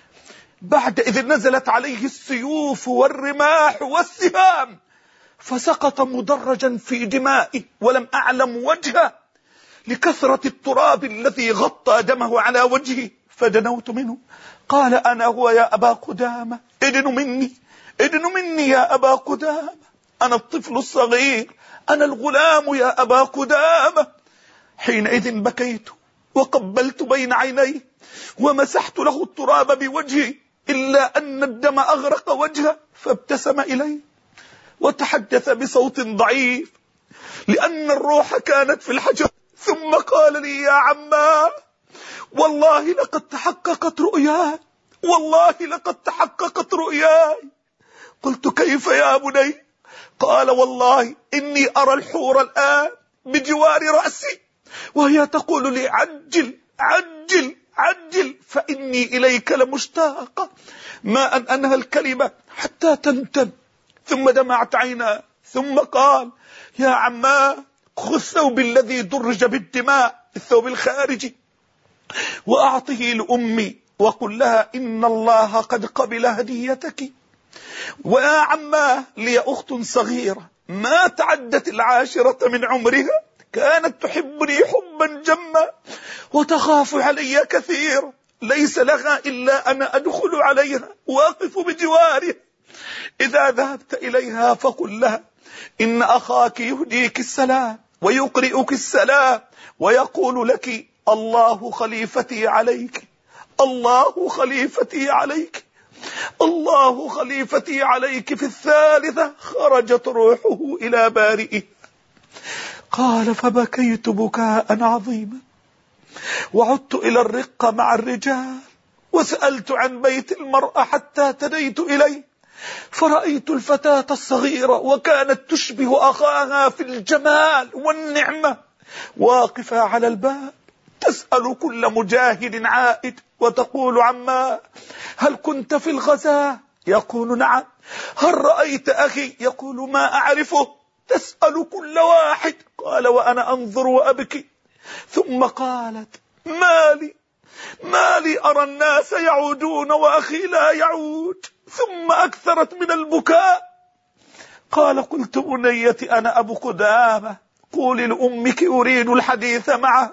بعد إذ نزلت عليه السيوف والرماح والسهام فسقط مدرجا في دمائي ولم أعلم وجهه لكثرة التراب الذي غطى دمه على وجهه. فدنوت منه. قال أنا هو يا أبا قدامة، ادن مني ادن مني يا أبا قدامة، أنا الطفل الصغير، أنا الغلام يا أبا قدامة. حينئذ بكيت وقبلت بين عينيه ومسحت له التراب بوجهي، إلا أن الدم أغرق وجهه، فابتسم إلي وتحدث بصوت ضعيف لأن الروح كانت في الحجر. ثم قال لي يا عما والله لقد تحققت رؤياي، والله لقد تحققت رؤياي. قلت كيف يا بني؟ قال والله إني أرى الحور الآن بجوار رأسي وهي تقول لي عجل عجل عجل، فإني إليك لمشتاقة. ما أن أنهى الكلمة حتى تنتن. ثم دمعت عينا ثم قال يا عما خذ الثوب الذي درج بالدماء، الثوب الخارجي، وأعطه لأمي وقل لها إن الله قد قبل هديتك. ويا عما لي أخت صغيرة ما تعدت العاشرة من عمرها، كانت تحبني حبا جما وتخاف علي كثيرا، ليس لها إلا أنا أدخل عليها واقف بجوارها. إذا ذهبت إليها فقل لها إن أخاك يهديك السلام ويقرئك السلام ويقول لك الله خليفتي عليك، الله خليفتي عليك، الله خليفتي عليك. في الثالثة خرجت روحه إلى بارئه. قال فبكيت بكاء عظيما وعدت إلى الرقة مع الرجال وسألت عن بيت المرأة حتى تنيت إليه، فرأيت الفتاة الصغيرة وكانت تشبه أخاها في الجمال والنعمة واقفة على الباب تسأل كل مجاهد عائد وتقول عما هل كنت في الغزاة؟ يقول نعم. هل رأيت أخي؟ يقول ما أعرفه. تسأل كل واحد. قال وأنا أنظر وأبكي. ثم قالت مالي مالي أرى الناس يعودون وأخي لا يعود. ثم أكثرت من البكاء. قال قلت بنيتي أنا أبو قدامة، قولي لأمك أريد الحديث معه.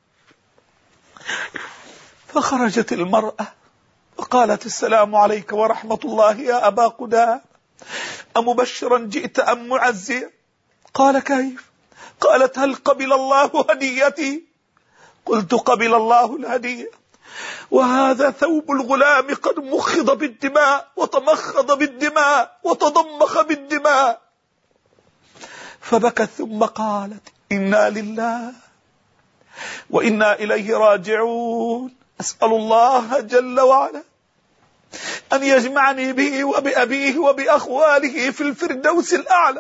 فخرجت المرأة وقالت السلام عليك ورحمة الله يا أبا قدامة، أمبشرا جئت أم معزيا؟ قال كيف؟ قالت هل قبل الله هديتي؟ قلت قبل الله الهدية، وهذا ثوب الغلام قد مخض بالدماء وتمخض بالدماء وتضمخ بالدماء. فبكت ثم قالت إنا لله وإنا إليه راجعون. أسأل الله جل وعلا أن يجمعني به وبأبيه وبأخواله في الفردوس الأعلى.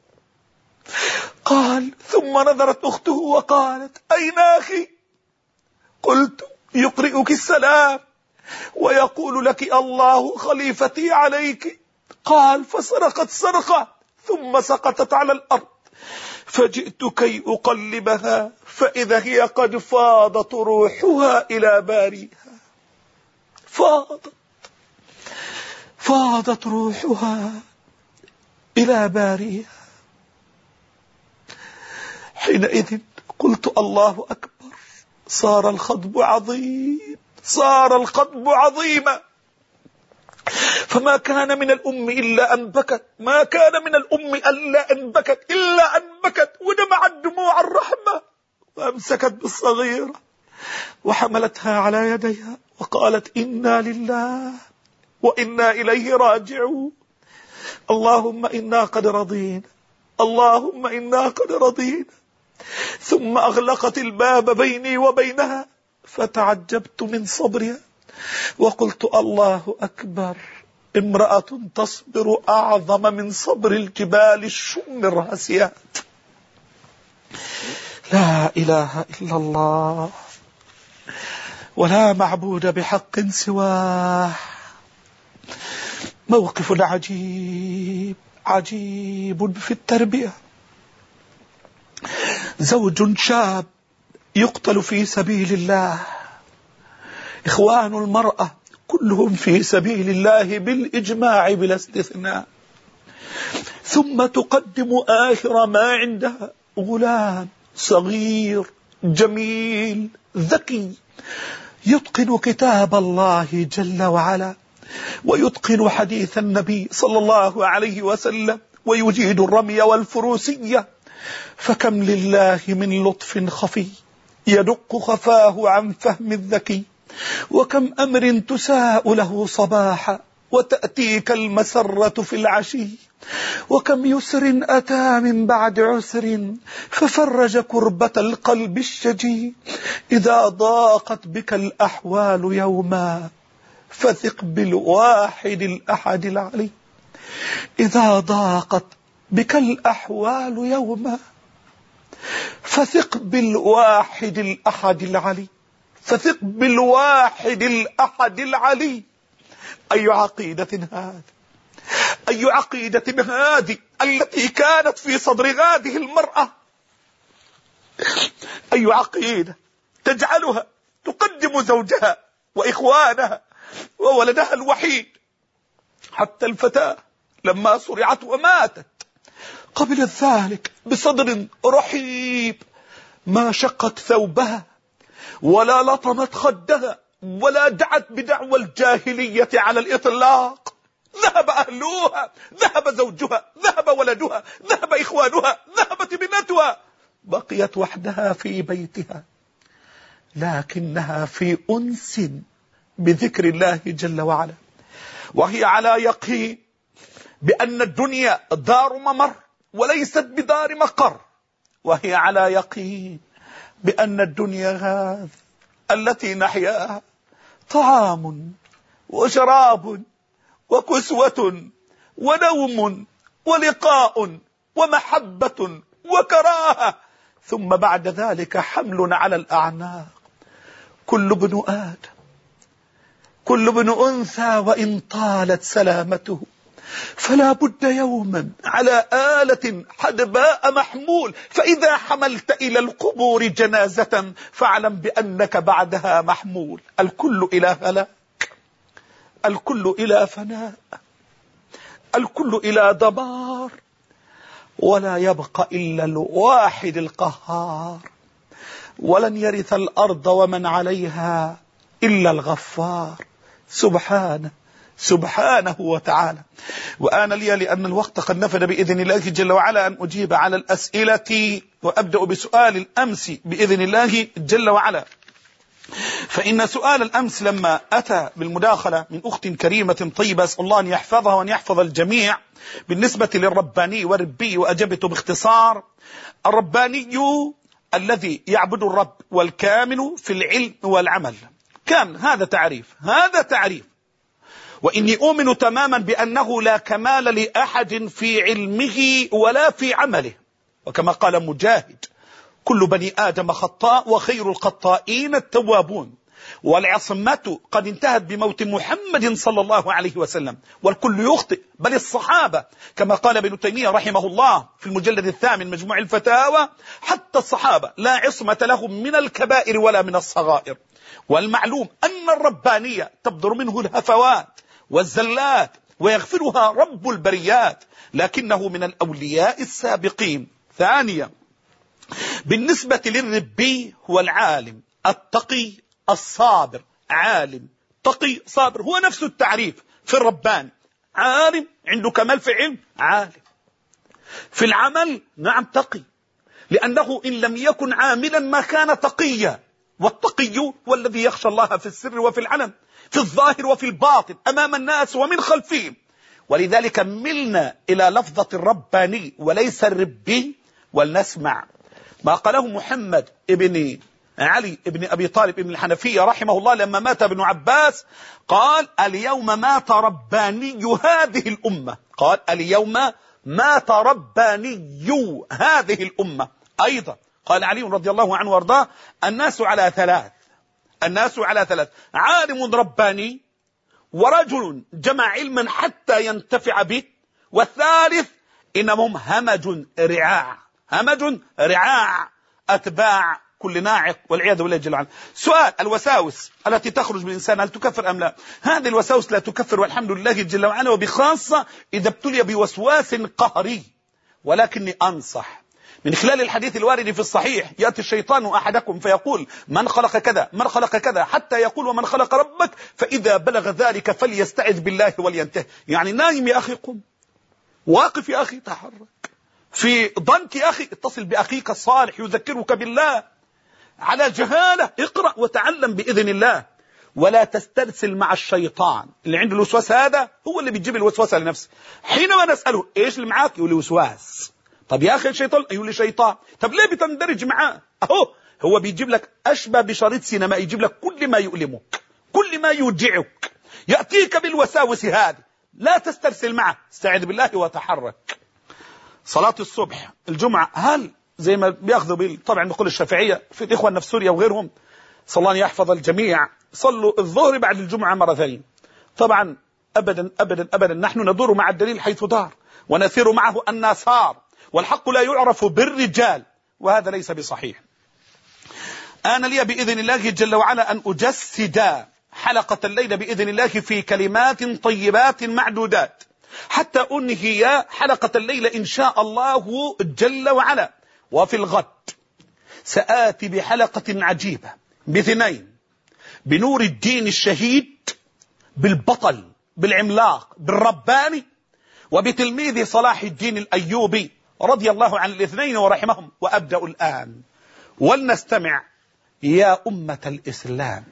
قال ثم نظرت أخته وقالت أين أخي؟ قلت يقرئك السلام ويقول لك الله خليفتي عليك. قال فسرقت سرقة ثم سقطت على الأرض، فجئت كي أقلبها فإذا هي قد فاضت روحها إلى باريها. فاضت فاضت روحها إلى باريها. حينئذ قلت الله أكبر، صار الخطب عظيم، صار الخطب عظيما. فما كان من الأم إلا أن بكت، ما كان من الأم إلا أن بكت إلا أن بكت ودمعت دموع الرحمة، وأمسكت بالصغيرة وحملتها على يديها وقالت إنا لله وإنا إليه راجعون. اللهم إنا قد رضينا، اللهم إنا قد رضينا. ثم أغلقت الباب بيني وبينها، فتعجبت من صبرها وقلت الله أكبر، امرأة تصبر أعظم من صبر الجبال الشم الراسيات. لا إله إلا الله ولا معبود بحق سواه. موقف عجيب عجيب في التربية. زوج شاب يقتل في سبيل الله، إخوان المرأة كلهم في سبيل الله بالإجماع بلا استثناء، ثم تقدم آخر ما عندها غلام صغير جميل ذكي يتقن كتاب الله جل وعلا ويتقن حديث النبي صلى الله عليه وسلم ويجيد الرمي والفروسية. فكم لله من لطف خفي يدق خفاه عن فهم الذكي، وكم أمر تساء له صباحا وتأتيك المسرة في العشي، وكم يسر أتى من بعد عسر ففرج كربة القلب الشجي. إذا ضاقت بك الأحوال يوما فثق بالواحد الأحد العلي. إذا ضاقت بك الأحوال يوما فثق بالواحد الأحد العلي، فثق بالواحد الأحد العلي. أي عقيدة هذه، أي عقيدة هذه التي كانت في صدر هذه المرأة، أي عقيدة تجعلها تقدم زوجها وإخوانها وولدها الوحيد. حتى الفتاة لما صرعت وماتت قبلت ذلك بصدر رحيب، ما شقت ثوبها ولا لطمت خدها ولا دعت بدعوى الجاهلية على الإطلاق. ذهب أهلها، ذهب زوجها، ذهب ولدها، ذهب إخوانها، ذهبت ابنتها، بقيت وحدها في بيتها، لكنها في أنس بذكر الله جل وعلا، وهي على يقين بأن الدنيا دار ممر وليست بدار مقر، وهي على يقين بأن الدنيا هذه التي نحياها طعام وشراب وكسوة ونوم ولقاء ومحبة وكراهة، ثم بعد ذلك حمل على الأعناق. كل ابن آدم، كل ابن أنثى وإن طالت سلامته فلا بد يوما على آلة حدباء محمول، فإذا حملت إلى القبور جنازة فاعلم بأنك بعدها محمول. الكل إلى هلاك، الكل إلى فناء، الكل إلى دمار، ولا يبقى إلا الواحد القهار. ولن يرث الأرض ومن عليها إلا الغفار سبحانه سبحانه وتعالى. وآن لي لأن الوقت قد نفد بإذن الله جل وعلا أن أجيب على الأسئلة، وأبدأ بسؤال الأمس بإذن الله جل وعلا. فإن سؤال الأمس لما أتى بالمداخلة من أخت كريمة طيبة، أسأل الله أن يحفظها وأن يحفظ الجميع، بالنسبة للرباني والربي، وأجبت باختصار. الرباني الذي يعبد الرب، والكامل في العلم والعمل. كامل هذا تعريف، هذا تعريف. وإني أؤمن تماما بأنه لا كمال لأحد في علمه ولا في عمله، وكما قال مجاهد: كل بني آدم خطاء وخير الخطائين التوابون. والعصمة قد انتهت بموت محمد صلى الله عليه وسلم، والكل يخطئ بل الصحابة، كما قال ابن تيمية رحمه الله في المجلد الثامن مجموع الفتاوى: حتى الصحابة لا عصمة لهم من الكبائر ولا من الصغائر. والمعلوم أن الربانية تبدر منه الهفوات والزلات ويغفرها رب البريات، لكنه من الأولياء السابقين. ثانيا، بالنسبة للربي هو العالم التقي الصابر. عالم تقي صابر هو نفس التعريف في الرباني. عالم عنده كمال في علم، عالم في العمل نعم تقي، لأنه إن لم يكن عاملا ما كان تقيا، والتقي هو الذي يخشى الله في السر وفي العلن، في الظاهر وفي الباطن، أمام الناس ومن خلفهم. ولذلك ملنا إلى لفظة الرباني وليس الربي. ولنسمع ما قاله محمد ابن علي ابن أبي طالب ابن الحنفية رحمه الله لما مات ابن عباس، قال: اليوم مات رباني هذه الأمة. قال: اليوم مات رباني هذه الأمة. أيضا قال علي رضي الله عنه وارضاه: الناس على ثلاث الناس على ثلاث عالم رباني، ورجل جمع علما حتى ينتفع به، والثالث إنهم همج رعاع همج رعاع أتباع كل ناعق والعياذ بالله جل وعلا. سؤال: الوساوس التي تخرج من الإنسان هل تكفر أم لا؟ هذه الوساوس لا تكفر والحمد لله جل وعلا، وبخاصة إذا ابتلي بوسواس قهري. ولكني أنصح من خلال الحديث الوارد في الصحيح: يأتي الشيطان أحدكم فيقول من خلق كذا من خلق كذا حتى يقول ومن خلق ربك، فإذا بلغ ذلك فليستعذ بالله ولينتهي. يعني نايم يا أخي قم، واقف يا أخي تحرك، في ضنك يا أخي اتصل بأخيك الصالح يذكرك بالله، على جهالة اقرأ وتعلم بإذن الله، ولا تسترسل مع الشيطان. اللي عنده الوسواس هذا هو اللي بيجيب الوسواس لنفسه. حينما نسأله ايش اللي معاك يقول لي وسواس. طب يا أخي الشيطان يقول لي شيطان. طب ليه بتندرج معاه؟ اهو هو بيجيب لك أشبه بشريط سينما، يجيب لك كل ما يؤلمك كل ما يوجعك، يأتيك بالوساوس هذه، لا تسترسل معه، استعذ بالله وتحرك. صلاة الصبح الجمعة هل زي ما بياخذوا طبعا نقول الشافعية في الإخوة في سوريا وغيرهم، صلى الله يحفظ الجميع، صلوا الظهر بعد الجمعة مرة ثانية؟ طبعا أبدا أبدا أبدا، نحن ندور مع الدليل حيث دار ونسير معه أن سار، والحق لا يعرف بالرجال، وهذا ليس بصحيح. أنا لي بإذن الله جل وعلا أن أجسد حلقة الليلة بإذن الله في كلمات طيبات معدودات حتى أنهي حلقة الليلة إن شاء الله جل وعلا. وفي الغد سآتي بحلقة عجيبة باثنين: بنور الدين الشهيد، بالبطل بالعملاق بالرباني، وبتلميذ صلاح الدين الأيوبي رضي الله عن الاثنين ورحمهم. وأبدأ الآن، ولنستمع يا أمة الإسلام.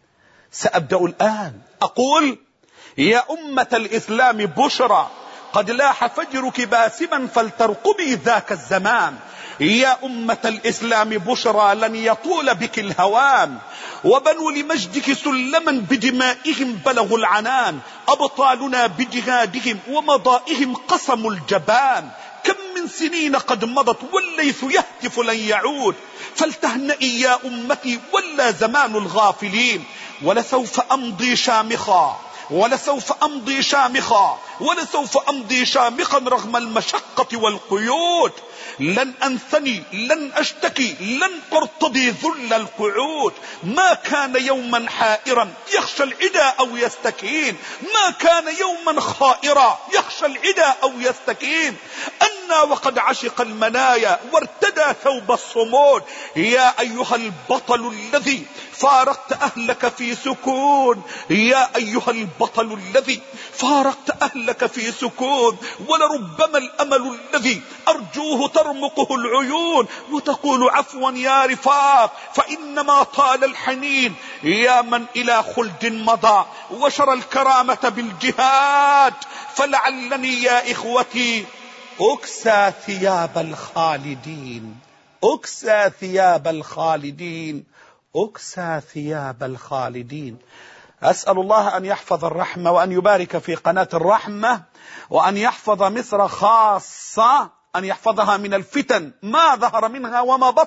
سأبدأ الآن أقول: يا أمة الإسلام بشرى، قد لاح فجرك باسما فلترقبي ذاك الزمان. يا أمة الإسلام بشرى، لن يطول بك الهوام، وبنوا لمجدك سلما بدمائهم بلغوا العنان. أبطالنا بجهادهم ومضائهم قسموا الجبان، كم من سنين قد مضت والليث يهتف لن يعود. فلتهنئي يا أمتي ولا زمان الغافلين، ولسوف أمضي شامخا ولسوف أمضي شامخا ولسوف أمضي شامخا رغم المشقة والقيود. لن أنثني لن أشتكي لن أرتضي ذل القعود. ما كان يوما حائرا يخشى العدا أو يستكين، ما كان يوما خائرا يخشى العدا أو يستكين. أنا وقد عشق المنايا وارتدى ثوب الصمود. يا أيها البطل الذي فارقت أهلك في سكون، يا أيها البطل الذي فارقت أهلك في سكون، ولربما الأمل الذي أرجوه ترمقه العيون، وتقول عفوا يا رفاق فإنما طال الحنين. يا من إلى خلد مضى وشرى الكرامة بالجهاد، فلعلني يا إخوتي أكسى ثياب الخالدين أكسى ثياب الخالدين أكسى ثياب الخالدين. أسأل الله أن يحفظ الرحمة، وأن يبارك في قناة الرحمة، وأن يحفظ مصر خاصة، أن يحفظها من الفتن ما ظهر منها وما بطن،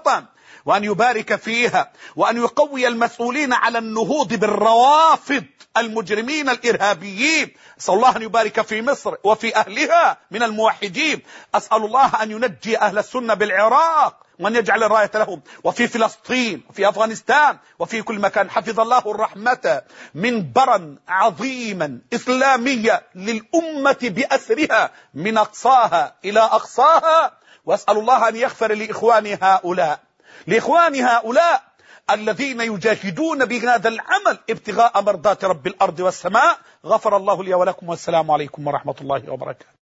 وأن يبارك فيها، وأن يقوي المسؤولين على النهوض بالروافض المجرمين الإرهابيين. أسأل الله أن يبارك في مصر وفي أهلها من الموحدين. أسأل الله أن ينجي أهل السنة بالعراق وأن يجعل الراية لهم، وفي فلسطين وفي أفغانستان وفي كل مكان. حفظ الله الرحمة منبرا عظيما إسلاميا للأمة بأسرها من أقصاها إلى أقصاها. وأسأل الله أن يغفر لإخواني هؤلاء لإخواني هؤلاء الذين يجاهدون بهذا العمل ابتغاء مرضات رب الأرض والسماء. غفر الله لي ولكم، والسلام عليكم ورحمة الله وبركاته.